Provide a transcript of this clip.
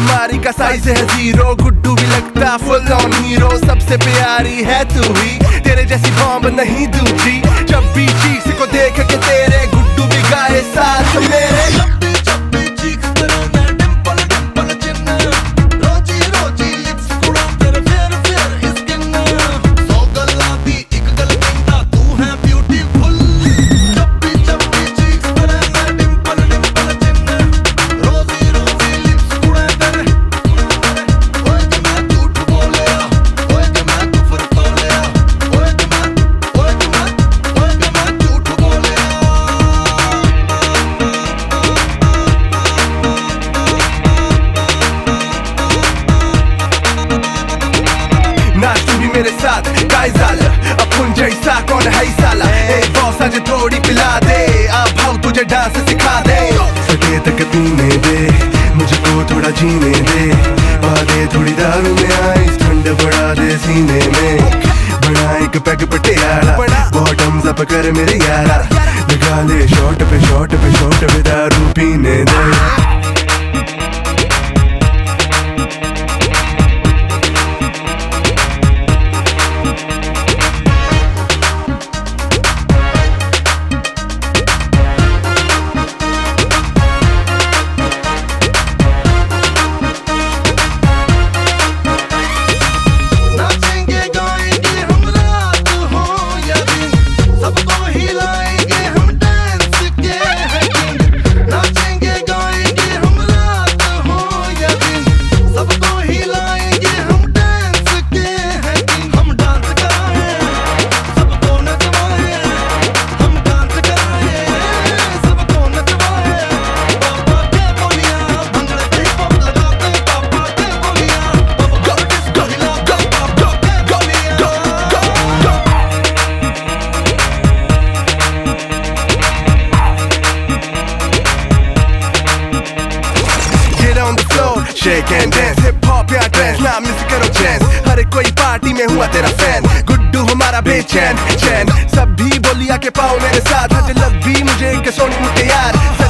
अलमारी का साइज है 0, गुड्डू भी लगता फुल ऑन हीरो। सबसे प्यारी है तू ही, तेरे जैसी बॉम्ब नहीं दूजी। जब भी चीक्स को देख के तेरे गुड्डू भी गाए साथ मेरे। मेरे साथ काय झालं अपन जैसा कौन है साला। ए बॉस आज थोड़ी पिला दे, अब भाव तुझे डांस सिखा दे। सके तक पीने दे, मुझको थोड़ा जीने दे। पा दे थोड़ी दारू में आइस, ठंड बढ़ा दे सीने में। बना एक पैग पटियाला, बॉटम्स अप कर मेरे यारा। लगा ले शॉट पे शॉट पे शॉट पे दारू पीने दे। Shake and dance, hip hop या ट्रेंस, ना मिस करो चांस। हर कोई पार्टी में हुआ तेरा फैन, गुड्डू हमारा बेचैन चैन। सब भी बोलिया के पाओ मेरे साथ, हज लग भी मुझे के सोनी मुझे यार।